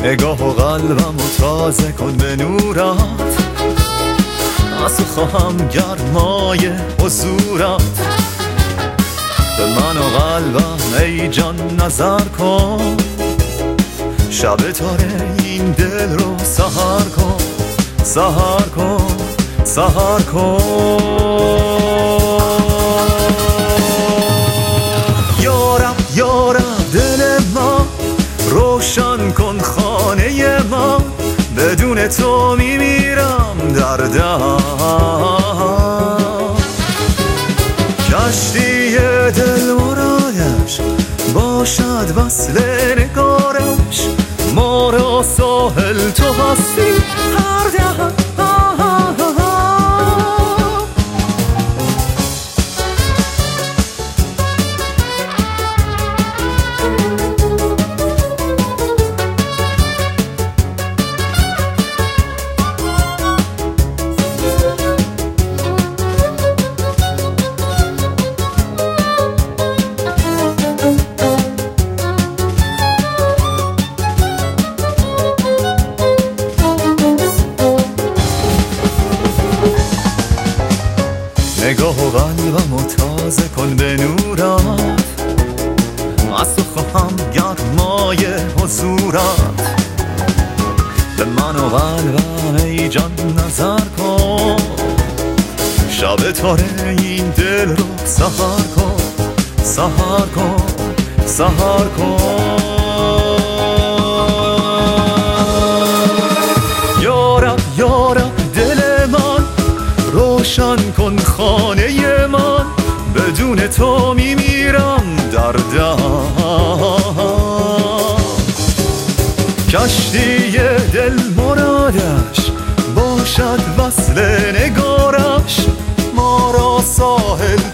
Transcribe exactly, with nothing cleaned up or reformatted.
نگاه و قلبم و تازه کن به نورات، از تو خواهم گرمای حضورات. به من و قلبم ای جان نظر کن، شب تاره این دل رو سحر کن، سحر کن، سحر کن. یارم یارم دل ما روشن کن خانه ما، بدون تو میمیرم در دم. کشتی دل مرادش باشد وصل نگارش، ما را ساحل تو هستی هر دم. نگاه و قلبم و تازه کن به نورات، از تو خواهم گرمای حضورات. به من و قلبم ای جان نظر کن، شب تاره این دل رو سحر کن، سحر کن، سحر کن. یارم یارم دل من روشن کن خانه من، بدون تو میمیرم در دم. کشتی دل مرادش باشد وصل نگارش، ما را ساحل